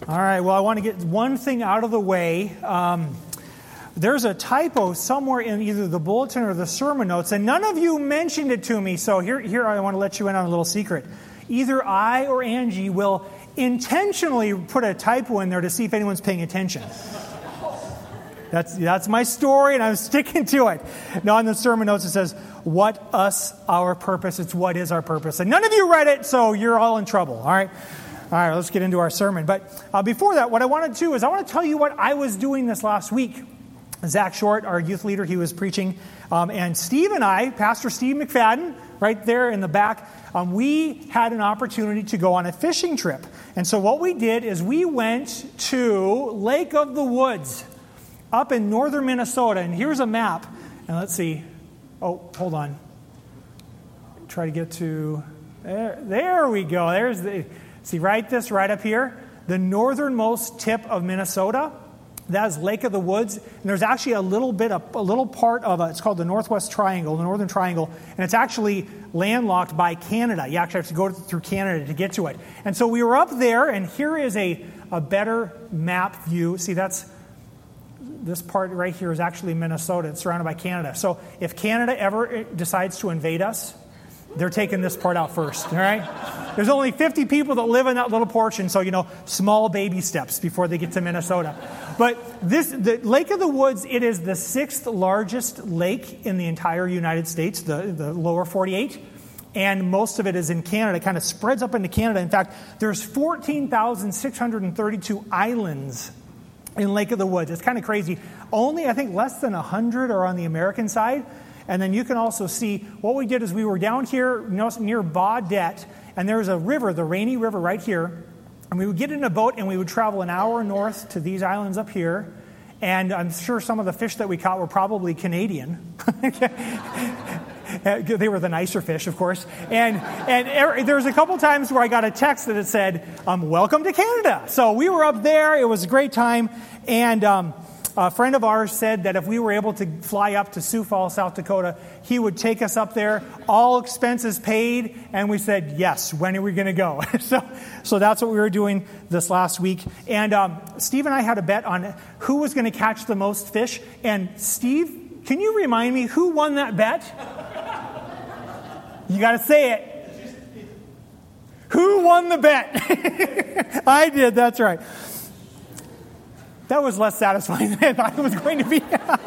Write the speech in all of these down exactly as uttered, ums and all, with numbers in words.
All right, well, I want to get one thing out of the way. Um, there's a typo somewhere in either the bulletin or the sermon notes, and none of you mentioned it to me, so here, here I want to let you in on a little secret. Either I or Angie will intentionally put a typo in there to see if anyone's paying attention. That's that's my story, and I'm sticking to it. Now, in the sermon notes, it says, what us, our purpose. It's what is our purpose. And none of you read it, so you're all in trouble, all right? All right, let's get into our sermon. But uh, before that, what I wanted to do is I want to tell you what I was doing this last week. Zach Short, our youth leader, he was preaching. Um, and Steve and I, Pastor Steve McFadden, right there in the back, um, we had an opportunity to go on a fishing trip. And so what we did is we went to Lake of the Woods up in northern Minnesota. And here's a map. And let's see. Oh, hold on. Try to get to... There, there we go. There's the... See, right this right up here, the northernmost tip of Minnesota, that is Lake of the Woods. And there's actually a little bit, of, a little part of it, it's called the Northwest Triangle, the Northern Triangle, and it's actually landlocked by Canada. You actually have to go through Canada to get to it. And so we were up there, and here is a, a better map view. See, that's, this part right here is actually Minnesota. It's surrounded by Canada. So if Canada ever decides to invade us, they're taking this part out first, all right? There's only fifty people that live in that little portion, so, you know, small baby steps before they get to Minnesota. But this, the Lake of the Woods, it is the sixth largest lake in the entire United States, the, the lower forty-eight, and most of it is in Canada. It kind of spreads up into Canada. In fact, there's fourteen thousand six hundred thirty-two islands in Lake of the Woods. It's kind of crazy. Only, I think, less than one hundred are on the American side. And then you can also see what we did is we were down here near Baudette, and there's a river, the Rainy River right here. And we would get in a boat and we would travel an hour north to these islands up here. And I'm sure some of the fish that we caught were probably Canadian. They were the nicer fish, of course. And and er, there was a couple times where I got a text that it said, um, welcome to Canada. So we were up there. It was a great time. And... Um, A friend of ours said that if we were able to fly up to Sioux Falls, South Dakota, he would take us up there, all expenses paid, and we said, yes, when are we going to go? so so that's what we were doing this last week. And um, Steve and I had a bet on who was going to catch the most fish. And Steve, can you remind me who won that bet? You got to say it. Who won the bet? I did, that's right. That was less satisfying than I thought it was going to be.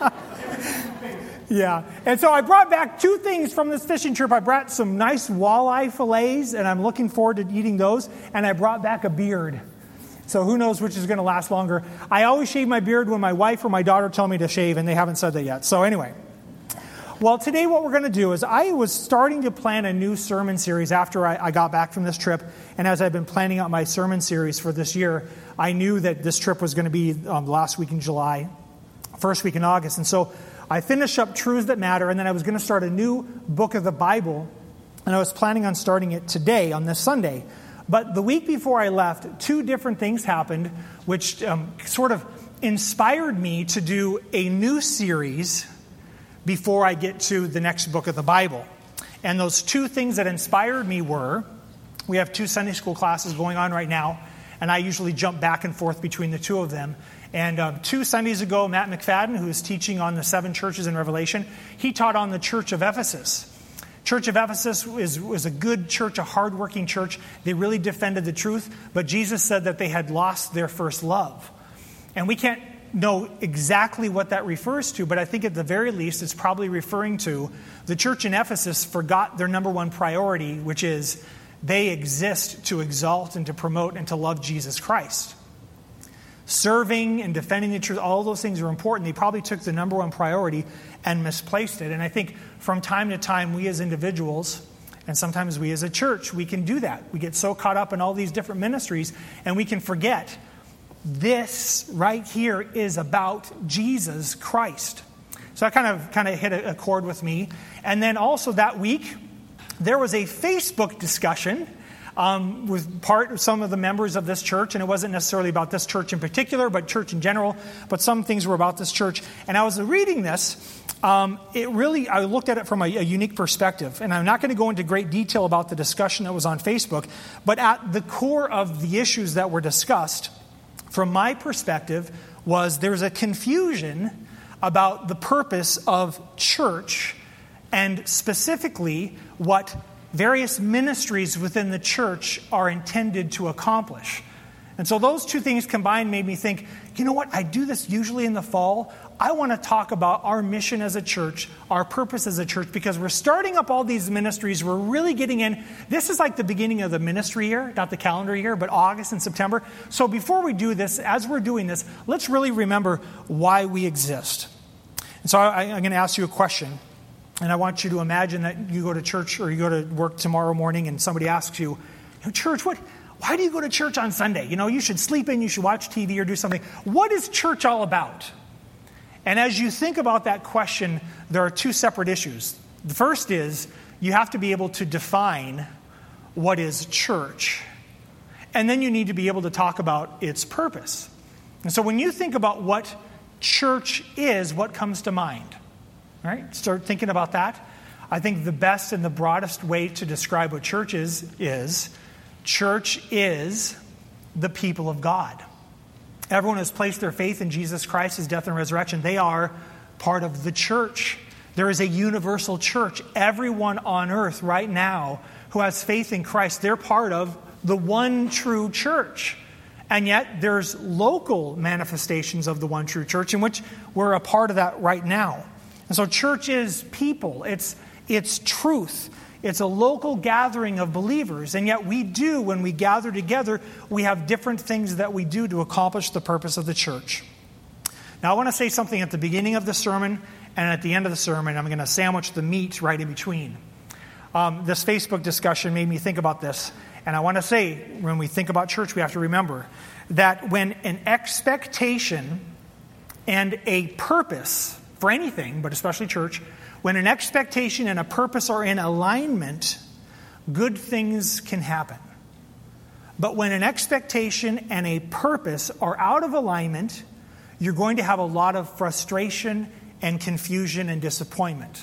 Yeah. And so I brought back two things from this fishing trip. I brought some nice walleye fillets, and I'm looking forward to eating those. And I brought back a beard. So who knows which is going to last longer. I always shave my beard when my wife or my daughter tell me to shave, and they haven't said that yet. So anyway. Well, today what we're going to do is I was starting to plan a new sermon series after I, I got back from this trip. And as I've been planning out my sermon series for this year, I knew that this trip was going to be um, last week in July, first week in August. And so I finished up Truths That Matter, and then I was going to start a new book of the Bible. And I was planning on starting it today, on this Sunday. But the week before I left, two different things happened, which um, sort of inspired me to do a new series before I get to the next book of the Bible. And those two things that inspired me were, we have two Sunday school classes going on right now, and I usually jump back and forth between the two of them. And um, two Sundays ago, Matt McFadden, who is teaching on the seven churches in Revelation, he taught on the Church of Ephesus. Church of Ephesus is, was a good church, a hardworking church. They really defended the truth, but Jesus said that they had lost their first love. And we can't know exactly what that refers to, but I think at the very least it's probably referring to the church in Ephesus forgot their number one priority, which is they exist to exalt and to promote and to love Jesus Christ. Serving and defending the truth, all those things are important. They probably took the number one priority and misplaced it. And I think from time to time, we as individuals, and sometimes we as a church, we can do that. We get so caught up in all these different ministries, and we can forget this right here is about Jesus Christ. So that kind of kind of hit a, a chord with me. And then also that week, there was a Facebook discussion um, with part of some of the members of this church, and it wasn't necessarily about this church in particular, but church in general, but some things were about this church. And I was reading this, um, it really, I looked at it from a, a unique perspective, and I'm not going to go into great detail about the discussion that was on Facebook, but at the core of the issues that were discussed from my perspective, was there's a confusion about the purpose of church and specifically what various ministries within the church are intended to accomplish. And so those two things combined made me think, you know what, I do this usually in the fall. I want to talk about our mission as a church, our purpose as a church, because we're starting up all these ministries. We're really getting in. This is like the beginning of the ministry year, not the calendar year, but August and September. So before we do this, as we're doing this, let's really remember why we exist. And so I, I'm going to ask you a question. And I want you to imagine that you go to church or you go to work tomorrow morning and somebody asks you, church, what? Why do you go to church on Sunday? You know, you should sleep in, you should watch T V or do something. What is church all about? And as you think about that question, there are two separate issues. The first is you have to be able to define what is church. And then you need to be able to talk about its purpose. And so when you think about what church is, what comes to mind? All right, start thinking about that. I think the best and the broadest way to describe what church is, is church is the people of God. Everyone has placed their faith in Jesus Christ, his death and resurrection. They are part of the church. There is a universal church. Everyone on earth right now who has faith in Christ, they're part of the one true church. And yet there's local manifestations of the one true church in which we're a part of that right now. And so church is people. It's, it's truth. It's a local gathering of believers. And yet we do, when we gather together, we have different things that we do to accomplish the purpose of the church. Now I want to say something at the beginning of the sermon and at the end of the sermon. I'm going to sandwich the meat right in between. Um, this Facebook discussion made me think about this. And I want to say, when we think about church, we have to remember that when an expectation and a purpose for anything, but especially church, when an expectation and a purpose are in alignment, good things can happen. But when an expectation and a purpose are out of alignment, you're going to have a lot of frustration and confusion and disappointment.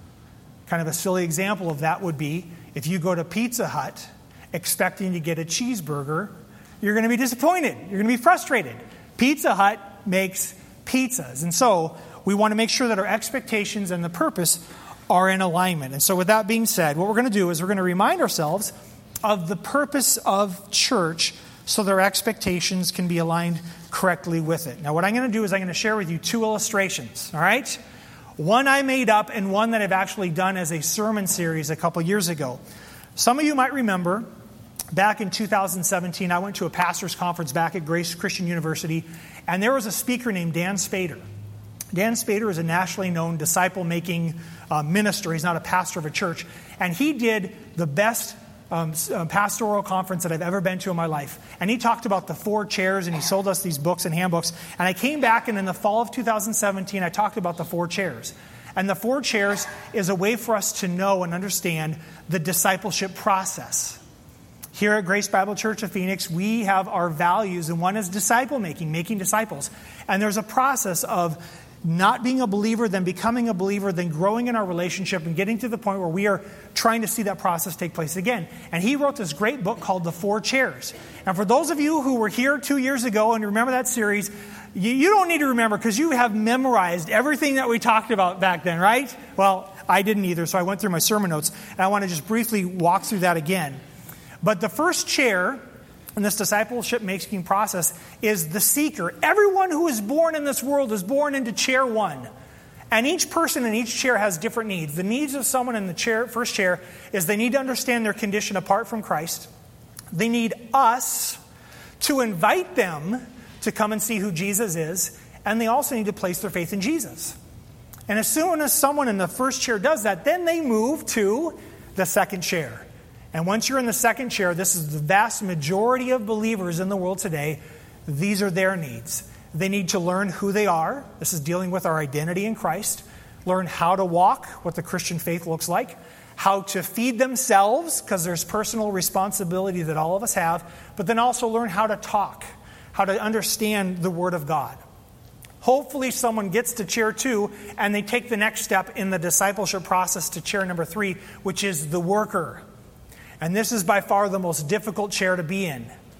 Kind of a silly example of that would be if you go to Pizza Hut expecting to get a cheeseburger, you're going to be disappointed. You're going to be frustrated. Pizza Hut makes pizzas. And so we want to make sure that our expectations and the purpose are in alignment. And so with that being said, what we're going to do is we're going to remind ourselves of the purpose of church so that our expectations can be aligned correctly with it. Now what I'm going to do is I'm going to share with you two illustrations, all right? One I made up and one that I've actually done as a sermon series a couple years ago. Some of you might remember back in two thousand seventeen, I went to a pastor's conference back at Grace Christian University, and there was a speaker named Dan Spader. Dan Spader is a nationally known disciple-making uh, minister. He's not a pastor of a church. And he did the best um, pastoral conference that I've ever been to in my life. And he talked about the four chairs, and he sold us these books and handbooks. And I came back, and in the fall of two thousand seventeen, I talked about the four chairs. And the four chairs is a way for us to know and understand the discipleship process. Here at Grace Bible Church of Phoenix, we have our values, and one is disciple-making, making disciples. And there's a process of not being a believer, then becoming a believer, then growing in our relationship and getting to the point where we are trying to see that process take place again. And he wrote this great book called The Four Chairs. And for those of you who were here two years ago and you remember that series, you, you don't need to remember because you have memorized everything that we talked about back then, right? Well, I didn't either, so I went through my sermon notes, and I want to just briefly walk through that again. But the first chair in this discipleship making process is the seeker. Everyone who is born in this world is born into chair one. And each person in each chair has different needs. The needs of someone in the chair, first chair is they need to understand their condition apart from Christ. They need us to invite them to come and see who Jesus is. And they also need to place their faith in Jesus. And as soon as someone in the first chair does that, then they move to the second chair. And once you're in the second chair, this is the vast majority of believers in the world today. These are their needs. They need to learn who they are. This is dealing with our identity in Christ. Learn how to walk, what the Christian faith looks like. How to feed themselves, because there's personal responsibility that all of us have. But then also learn how to talk, how to understand the Word of God. Hopefully someone gets to chair two and they take the next step in the discipleship process to chair number three, which is the worker. And this is by far the most difficult chair to be in.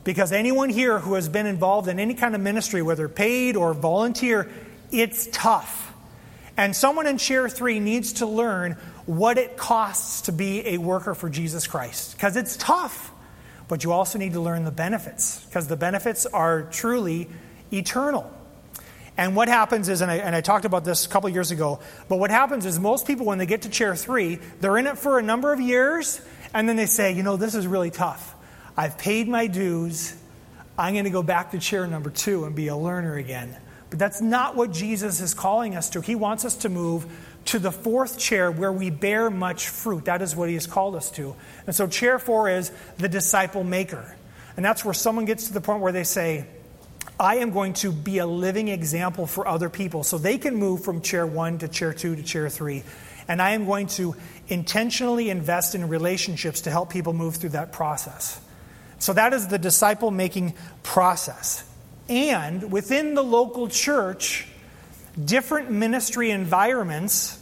Because anyone here who has been involved in any kind of ministry, whether paid or volunteer, it's tough. And someone in Chair three needs to learn what it costs to be a worker for Jesus Christ. Because it's tough. But you also need to learn the benefits. Because the benefits are truly eternal. And what happens is, and I, and I talked about this a couple years ago, but what happens is most people, when they get to Chair three, they're in it for a number of years, and then they say, you know, this is really tough. I've paid my dues. I'm going to go back to chair number two and be a learner again. But that's not what Jesus is calling us to. He wants us to move to the fourth chair where we bear much fruit. That is what he has called us to. And so chair four is the disciple maker. And that's where someone gets to the point where they say, I am going to be a living example for other people so they can move from chair one to chair two to chair three. And I am going to intentionally invest in relationships to help people move through that process. So that is the disciple-making process. And within the local church, different ministry environments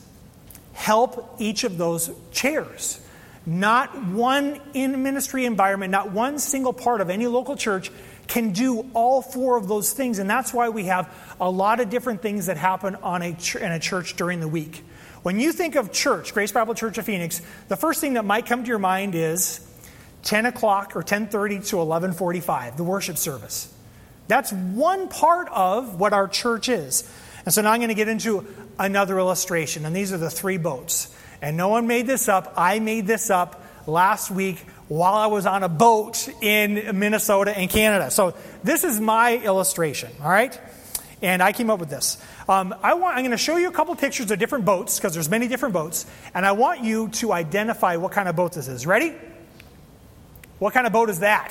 help each of those chairs. Not one in ministry environment, not one single part of any local church can do all four of those things. And that's why we have a lot of different things that happen on a ch- in a church during the week. When you think of church, Grace Bible Church of Phoenix, the first thing that might come to your mind is ten o'clock or ten thirty to eleven forty-five, the worship service. That's one part of what our church is. And so now I'm going to get into another illustration. And these are the three boats. And no one made this up. I made this up last week while I was on a boat in Minnesota and Canada. So this is my illustration, all right? And I came up with this. Um, I want, I'm going to show you a couple pictures of different boats, because there's many different boats. And I want you to identify what kind of boat this is. Ready? What kind of boat is that?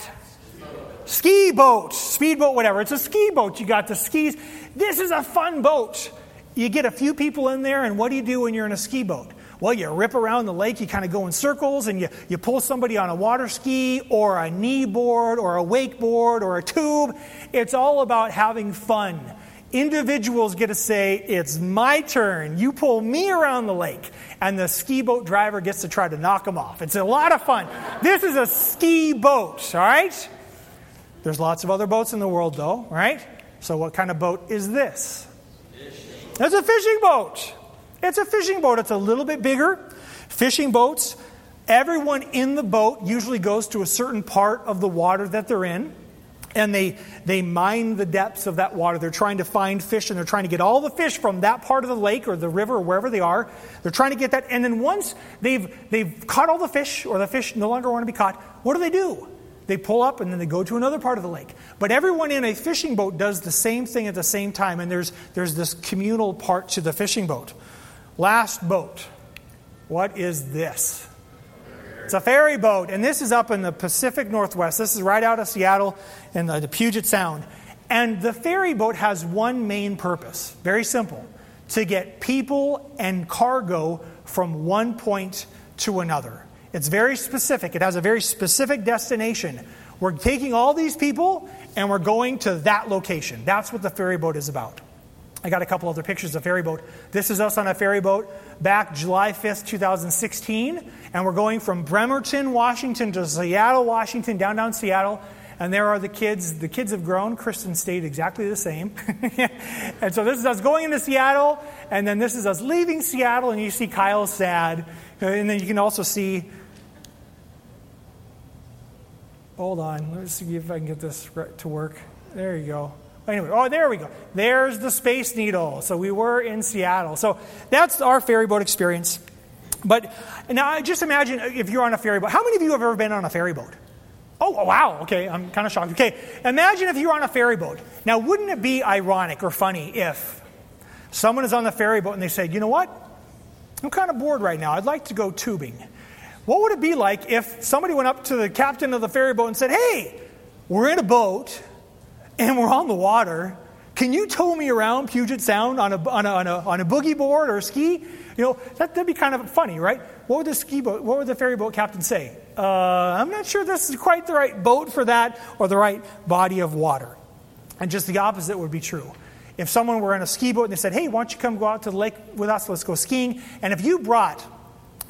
Ski boat, speedboat, whatever. It's a ski boat. You got the skis. This is a fun boat. You get a few people in there, and what do you do when you're in a ski boat? Well, you rip around the lake. You kind of go in circles, and you, you pull somebody on a water ski or a knee board or a wakeboard or a tube. It's all about having fun. Individuals get to say, it's my turn. You pull me around the lake. And the ski boat driver gets to try to knock them off. It's a lot of fun. This is a ski boat, all right? There's lots of other boats in the world, though, right? So what kind of boat is this? Fishing. It's a fishing boat. It's a fishing boat. It's a little bit bigger. Fishing boats, everyone in the boat usually goes to a certain part of the water that they're in. And they they mine the depths of that water. They're trying to find fish, and they're trying to get all the fish from that part of the lake or the river or wherever they are. They're trying to get that. And then once they've they've caught all the fish, or the fish no longer want to be caught, what do they do? They pull up, and then they go to another part of the lake. But everyone in a fishing boat does the same thing at the same time, and there's there's this communal part to the fishing boat. Last boat. What is this? It's a ferry boat, and this is up in the Pacific Northwest. This is right out of Seattle in the, the Puget Sound. And the ferry boat has one main purpose, very simple, to get people and cargo from one point to another. It's very specific. It has a very specific destination. We're taking all these people, and we're going to that location. That's what the ferry boat is about. I got a couple other pictures of ferry boat. This is us on a ferry boat back July fifth, twenty sixteen. And we're going from Bremerton, Washington to Seattle, Washington, down down Seattle. And there are the kids. The kids have grown. Kristen stayed exactly the same. And so this is us going into Seattle. And then this is us leaving Seattle. And you see Kyle sad. And then you can also see... Hold on. Let's see if I can get this to work. There you go. Anyway, oh, there we go. There's the Space Needle. So we were in Seattle. So that's our ferry boat experience. But now just imagine if you're on a ferry boat. How many of you have ever been on a ferry boat? Oh, wow. Okay, I'm kind of shocked. Okay, imagine if you're on a ferry boat. Now, wouldn't it be ironic or funny if someone is on the ferry boat and they say, you know what? I'm kind of bored right now. I'd like to go tubing. What would it be like if somebody went up to the captain of the ferry boat and said, hey, we're in a boat and we're on the water. Can you tow me around Puget Sound on a on a on a, on a boogie board or a ski? You know, that, that'd be kind of funny, right? What would the ski boat, what would the ferry boat captain say? Uh, I'm not sure this is quite the right boat for that, or the right body of water. And just the opposite would be true. If someone were in a ski boat and they said, hey, why don't you come go out to the lake with us, let's go skiing. And if you brought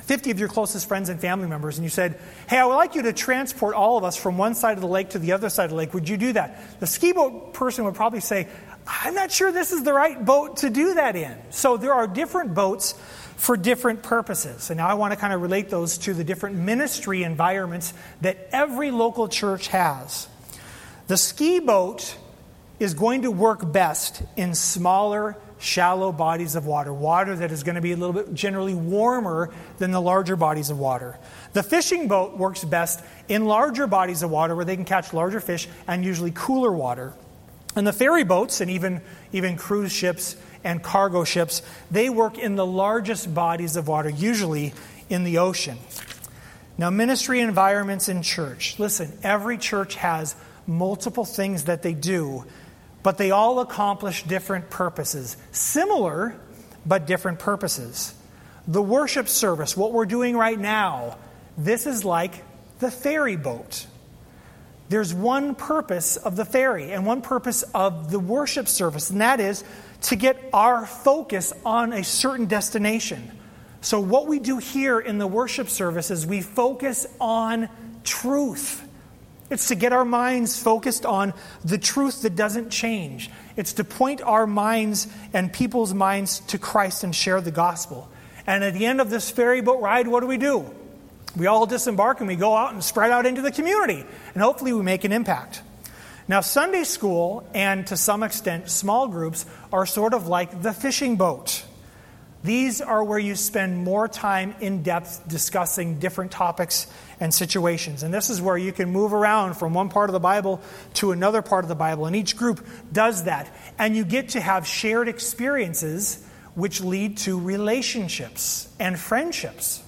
fifty of your closest friends and family members, and you said, hey, I would like you to transport all of us from one side of the lake to the other side of the lake. Would you do that? The ski boat person would probably say, I'm not sure this is the right boat to do that in. So there are different boats for different purposes. And now I want to kind of relate those to the different ministry environments that every local church has. The ski boat is going to work best in smaller, shallow bodies of water, water that is going to be a little bit generally warmer than the larger bodies of water. The fishing boat works best in larger bodies of water where they can catch larger fish and usually cooler water. And the ferry boats and even, even cruise ships and cargo ships, they work in the largest bodies of water, usually in the ocean. Now, ministry environments in church. Listen, every church has multiple things that they do, but they all accomplish different purposes. Similar, but different purposes. The worship service, what we're doing right now, this is like the ferry boat. There's one purpose of the ferry and one purpose of the worship service, and that is to get our focus on a certain destination. So what we do here in the worship service is we focus on truth. It's to get our minds focused on the truth that doesn't change. It's to point our minds and people's minds to Christ and share the gospel. And at the end of this ferry boat ride, what do we do? We all disembark and we go out and spread out into the community. And hopefully we make an impact. Now, Sunday school and to some extent small groups are sort of like the fishing boat. These are where you spend more time in depth discussing different topics and situations. And this is where you can move around from one part of the Bible to another part of the Bible. And each group does that. And you get to have shared experiences which lead to relationships and friendships.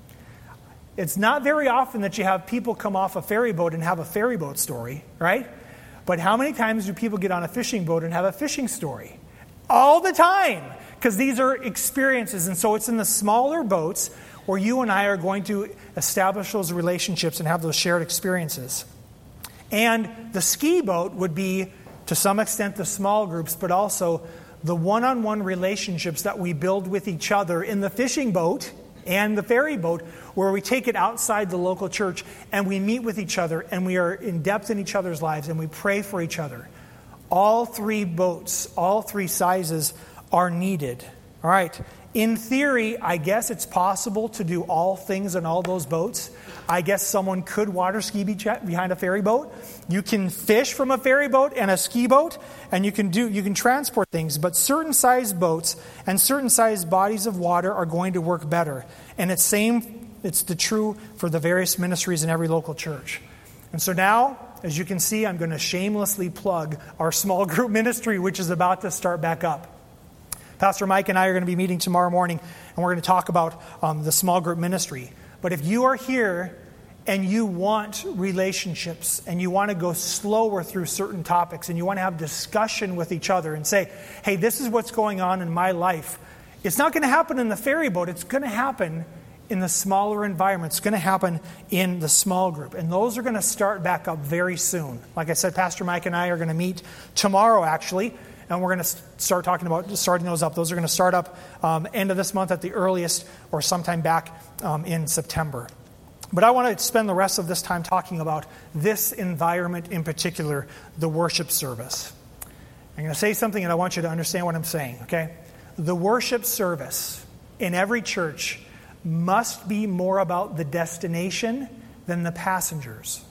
It's not very often that you have people come off a ferry boat and have a ferry boat story, right? But how many times do people get on a fishing boat and have a fishing story? All the time, because these are experiences. And so it's in the smaller boats where you and I are going to establish those relationships and have those shared experiences. And the ski boat would be, to some extent, the small groups, but also the one-on-one relationships that we build with each other in the fishing boat and the ferry boat, where we take it outside the local church and we meet with each other and we are in depth in each other's lives and we pray for each other. All three boats, all three sizes are needed. All right. In theory, I guess it's possible to do all things in all those boats. I guess someone could water ski behind a ferry boat. You can fish from a ferry boat and a ski boat, and you can do you can transport things. But certain size boats and certain size bodies of water are going to work better. And it's same. It's the true for the various ministries in every local church. And so now, as you can see, I'm going to shamelessly plug our small group ministry, which is about to start back up. Pastor Mike and I are going to be meeting tomorrow morning, and we're going to talk about um, the small group ministry. But if you are here and you want relationships and you want to go slower through certain topics and you want to have discussion with each other and say, hey, this is what's going on in my life. It's not going to happen in the ferry boat. It's going to happen in the smaller environment. It's going to happen in the small group. And those are going to start back up very soon. Like I said, Pastor Mike and I are going to meet tomorrow, actually. And we're going to start talking about starting those up. Those are going to start up um, end of this month at the earliest or sometime back um, in September. But I want to spend the rest of this time talking about this environment in particular, the worship service. I'm going to say something and I want you to understand what I'm saying, okay? The worship service in every church must be more about the destination than the passengers.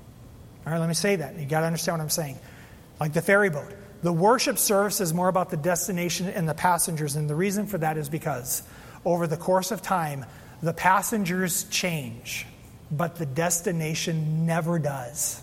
All right, let me say that. You got to understand what I'm saying. Like the ferry boat. The worship service is more about the destination and the passengers, and the reason for that is because over the course of time, the passengers change, but the destination never does.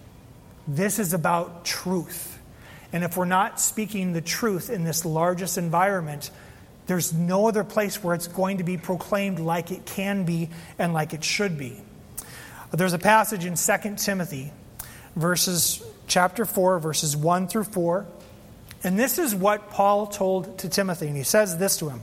This is about truth. And if we're not speaking the truth in this largest environment, there's no other place where it's going to be proclaimed like it can be and like it should be. There's a passage in Second Timothy, verses chapter four, verses one through four. And this is what Paul told to Timothy. And he says this to him.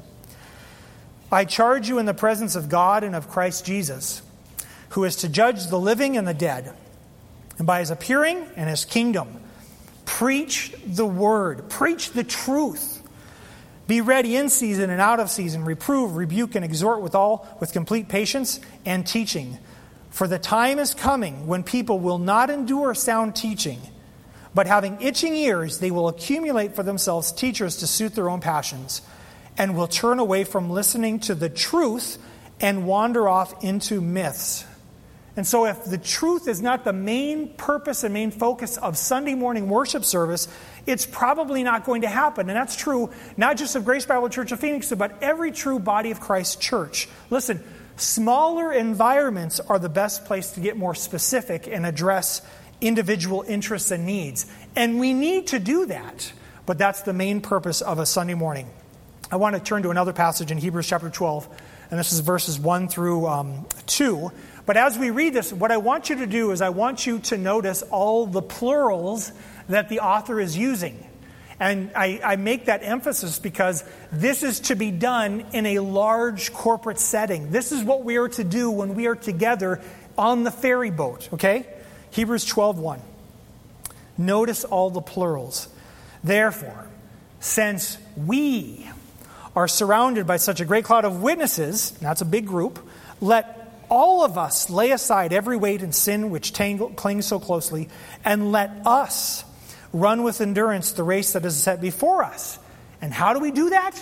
I charge you in the presence of God and of Christ Jesus, who is to judge the living and the dead. And by his appearing and his kingdom, preach the word. Preach the truth. Be ready in season and out of season. Reprove, rebuke, and exhort with all with complete patience and teaching. For the time is coming when people will not endure sound teaching, but having itching ears, they will accumulate for themselves teachers to suit their own passions, and will turn away from listening to the truth and wander off into myths. And so if the truth is not the main purpose and main focus of Sunday morning worship service, it's probably not going to happen. And that's true not just of Grace Bible Church of Phoenix, but every true body of Christ church. Listen, smaller environments are the best place to get more specific and address individual interests and needs. And we need to do that. But that's the main purpose of a Sunday morning. I want to turn to another passage in Hebrews chapter twelve. And this is verses one through um, two. But as we read this, what I want you to do is I want you to notice all the plurals that the author is using. And I, I make that emphasis because this is to be done in a large corporate setting. This is what we are to do when we are together on the ferry boat, okay? Hebrews twelve one. Notice all the plurals. Therefore, since we are surrounded by such a great cloud of witnesses, that's a big group, let all of us lay aside every weight and sin which tangle, clings so closely, and let us run with endurance the race that is set before us. And how do we do that?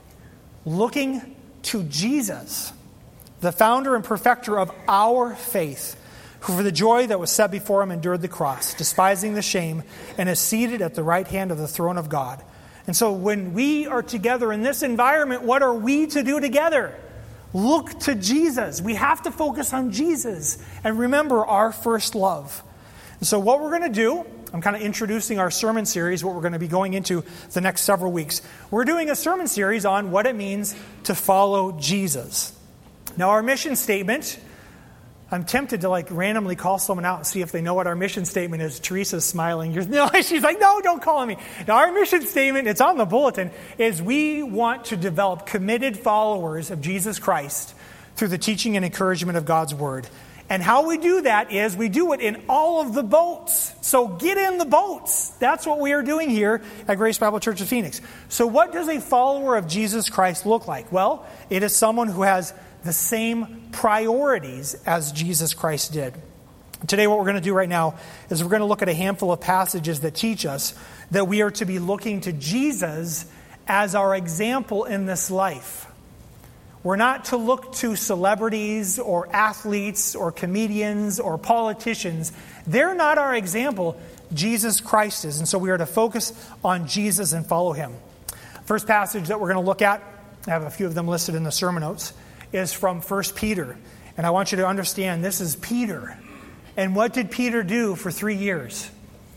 Looking to Jesus, the founder and perfecter of our faith, who for the joy that was set before him endured the cross, despising the shame, and is seated at the right hand of the throne of God. And so when we are together in this environment, what are we to do together? Look to Jesus. We have to focus on Jesus and remember our first love. And so what we're going to do, I'm kind of introducing our sermon series, what we're going to be going into the next several weeks. We're doing a sermon series on what it means to follow Jesus. Now our mission statement, I'm tempted to like randomly call someone out and see if they know what our mission statement is. Teresa's smiling. You're, no, she's like, no, don't call me. Now, our mission statement, it's on the bulletin, is we want to develop committed followers of Jesus Christ through the teaching and encouragement of God's Word. And how we do that is we do it in all of the boats. So get in the boats. That's what we are doing here at Grace Bible Church of Phoenix. So what does a follower of Jesus Christ look like? Well, it is someone who has the same priorities as Jesus Christ did. Today what we're going to do right now is we're going to look at a handful of passages that teach us that we are to be looking to Jesus as our example in this life. We're not to look to celebrities or athletes or comedians or politicians. They're not our example. Jesus Christ is. And so we are to focus on Jesus and follow him. First passage that we're going to look at, I have a few of them listed in the sermon notes, is from First Peter. And I want you to understand this is Peter. And what did Peter do for three years?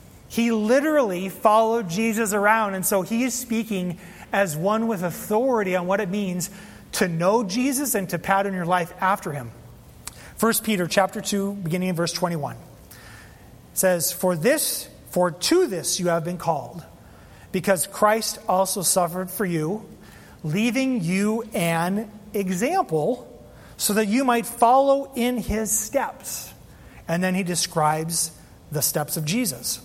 He literally followed Jesus around. And so he is speaking as one with authority on what it means to know Jesus and to pattern your life after him. First Peter chapter two, beginning in verse twenty-one. It says, For this, for to this you have been called, because Christ also suffered for you, leaving you an example so that you might follow in his steps. And then he describes the steps of Jesus.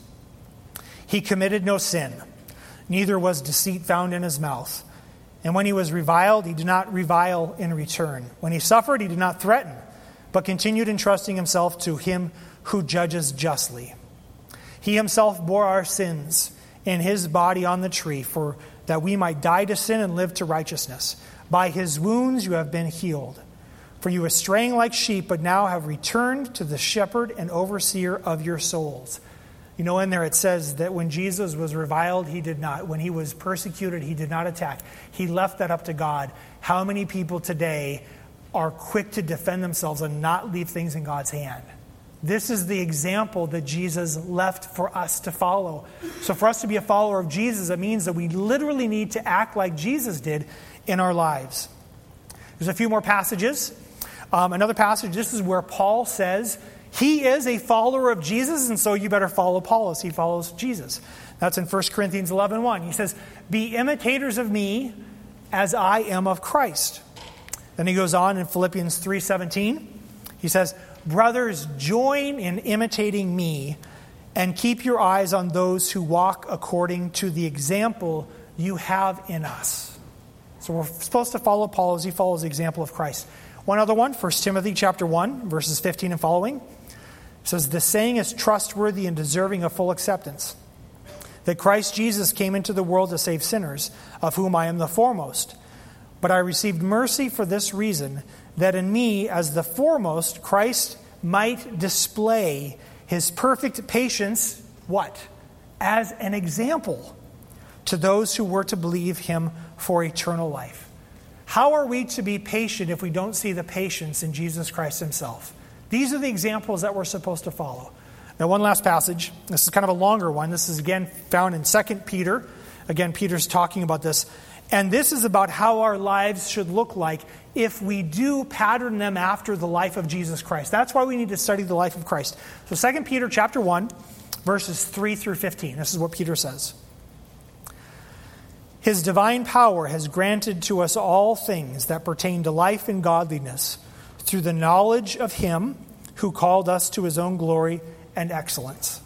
He committed no sin, neither was deceit found in his mouth. And when he was reviled, he did not revile in return. When he suffered, he did not threaten, but continued entrusting himself to him who judges justly. He himself bore our sins in his body on the tree, for that we might die to sin and live to righteousness. By his wounds you have been healed. For you were straying like sheep, but now have returned to the shepherd and overseer of your souls. You know, in there it says that when Jesus was reviled, he did not. When he was persecuted, he did not attack. He left that up to God. How many people today are quick to defend themselves and not leave things in God's hand? This is the example that Jesus left for us to follow. So for us to be a follower of Jesus, it means that we literally need to act like Jesus did in our lives. There's a few more passages. Um, another passage, this is where Paul says he is a follower of Jesus, and so you better follow Paul as he follows Jesus. That's in First Corinthians eleven one. He says, be imitators of me as I am of Christ. Then he goes on in Philippians three seventeen. He says, brothers, join in imitating me and keep your eyes on those who walk according to the example you have in us. So we're supposed to follow Paul as he follows the example of Christ. One other one, First Timothy chapter one, verses fifteen and following. It says, "The saying is trustworthy and deserving of full acceptance, that Christ Jesus came into the world to save sinners, of whom I am the foremost. But I received mercy for this reason, that in me, as the foremost, Christ might display his perfect patience," what? "As an example to those who were to believe him for eternal life." How are we to be patient if we don't see the patience in Jesus Christ himself? These are the examples that we're supposed to follow. Now, one last passage. This is kind of a longer one. This is again found in Second Peter. Again, Peter's talking about this. And this is about how our lives should look like if we do pattern them after the life of Jesus Christ. That's why we need to study the life of Christ. So Second Peter chapter one, verses three through fifteen. This is what Peter says. "His divine power has granted to us all things that pertain to life and godliness through the knowledge of him who called us to his own glory and excellence,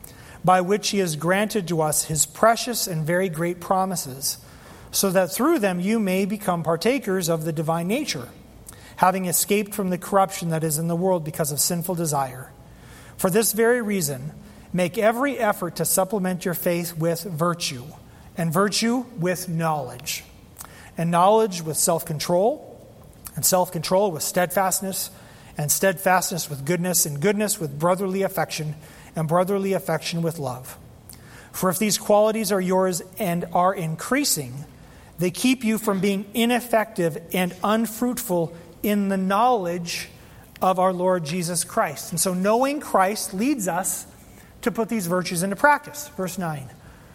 by which he has granted to us his precious and very great promises, so that through them you may become partakers of the divine nature, having escaped from the corruption that is in the world because of sinful desire. For this very reason, make every effort to supplement your faith with virtue, and virtue with knowledge, and knowledge with self-control, and self-control with steadfastness, and steadfastness with goodness, and goodness with brotherly affection, and brotherly affection with love. For if these qualities are yours and are increasing, they keep you from being ineffective and unfruitful in the knowledge of our Lord Jesus Christ." And so knowing Christ leads us to put these virtues into practice. Verse nine.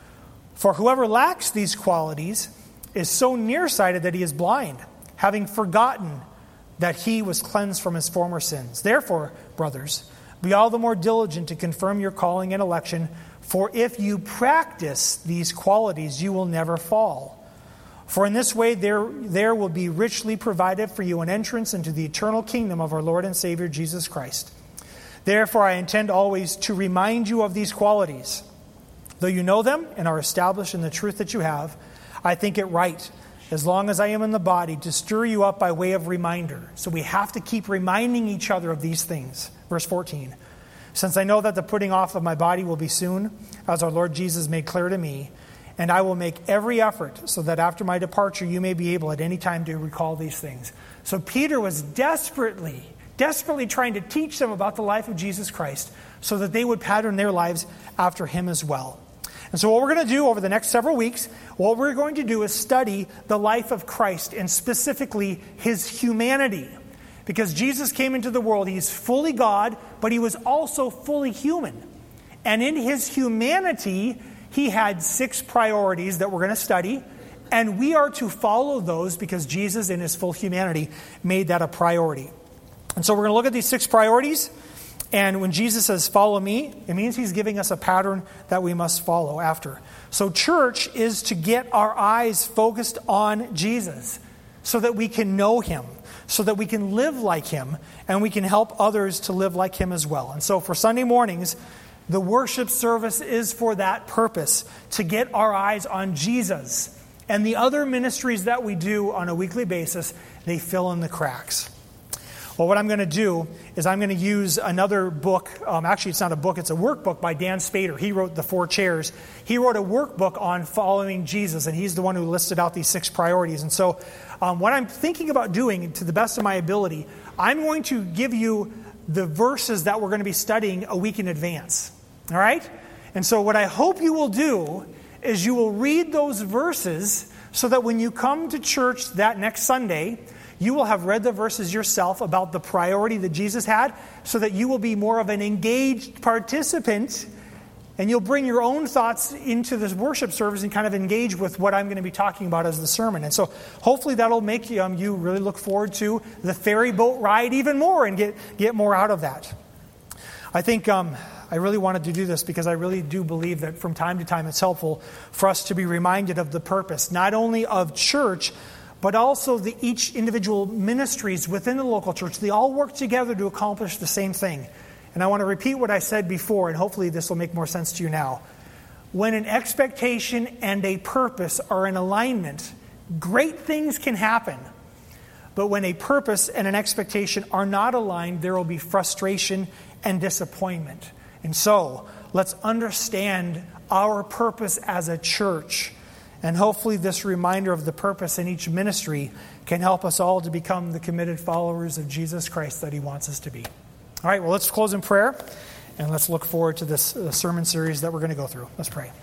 "For whoever lacks these qualities is so nearsighted that he is blind, having forgotten that he was cleansed from his former sins. Therefore, brothers, be all the more diligent to confirm your calling and election, for if you practice these qualities, you will never fall. For in this way there, there will be richly provided for you an entrance into the eternal kingdom of our Lord and Savior Jesus Christ. Therefore, I intend always to remind you of these qualities. Though you know them and are established in the truth that you have, I think it right, as long as I am in the body, to stir you up by way of reminder." So we have to keep reminding each other of these things. Verse fourteen. "Since I know that the putting off of my body will be soon, as our Lord Jesus made clear to me, and I will make every effort so that after my departure you may be able at any time to recall these things." So Peter was desperately, desperately trying to teach them about the life of Jesus Christ so that they would pattern their lives after him as well. And so what we're going to do over the next several weeks, what we're going to do is study the life of Christ, and specifically his humanity. Because Jesus came into the world, he's fully God, but he was also fully human. And in his humanity, he had six priorities that we're going to study, and we are to follow those because Jesus in his full humanity made that a priority. And so we're going to look at these six priorities. And when Jesus says, "Follow me," it means he's giving us a pattern that we must follow after. So church is to get our eyes focused on Jesus so that we can know him, so that we can live like him, and we can help others to live like him as well. And so for Sunday mornings, the worship service is for that purpose, to get our eyes on Jesus. And the other ministries that we do on a weekly basis, they fill in the cracks. Well, what I'm going to do is I'm going to use another book. Um, actually, it's not a book. It's a workbook by Dan Spader. He wrote The Four Chairs. He wrote a workbook on following Jesus, and he's the one who listed out these six priorities. And so um, what I'm thinking about doing, to the best of my ability, I'm going to give you the verses that we're going to be studying a week in advance. All right? And so what I hope you will do is you will read those verses so that when you come to church that next Sunday, you will have read the verses yourself about the priority that Jesus had, so that you will be more of an engaged participant, and you'll bring your own thoughts into this worship service and kind of engage with what I'm going to be talking about as the sermon. And so hopefully that'll make you, um, you really look forward to the ferry boat ride even more and get, get more out of that. I think um, I really wanted to do this because I really do believe that from time to time it's helpful for us to be reminded of the purpose, not only of church, but also the each individual ministries within the local church. They all work together to accomplish the same thing. And I want to repeat what I said before, and hopefully this will make more sense to you now. When an expectation and a purpose are in alignment, Great things can happen. But when a purpose and an expectation are not aligned, there will be frustration and disappointment. And so, let's understand our purpose as a church. And hopefully this reminder of the purpose in each ministry can help us all to become the committed followers of Jesus Christ that he wants us to be. All right, well, let's close in prayer, and let's look forward to this uh, sermon series that we're going to go through. Let's pray.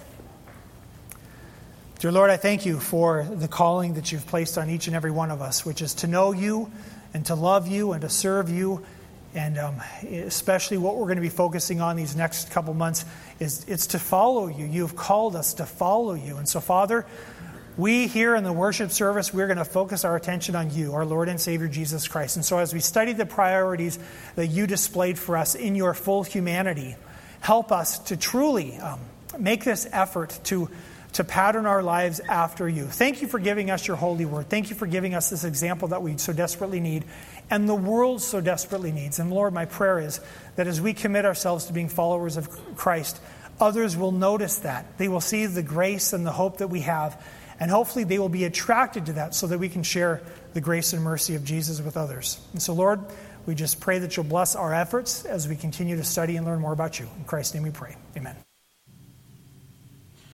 Dear Lord, I thank you for the calling that you've placed on each and every one of us, which is to know you and to love you and to serve you. And um, especially what we're going to be focusing on these next couple months is it's to follow you. You've called us to follow you. And so, Father, we here in the worship service, we're going to focus our attention on you, our Lord and Savior, Jesus Christ. And so as we study the priorities that you displayed for us in your full humanity, help us to truly um, make this effort to to pattern our lives after you. Thank you for giving us your holy word. Thank you for giving us this example that we so desperately need and the world so desperately needs. And Lord, my prayer is that as we commit ourselves to being followers of Christ, others will notice that. They will see the grace and the hope that we have, and hopefully they will be attracted to that so that we can share the grace and mercy of Jesus with others. And so, Lord, we just pray that you'll bless our efforts as we continue to study and learn more about you. In Christ's name we pray. Amen.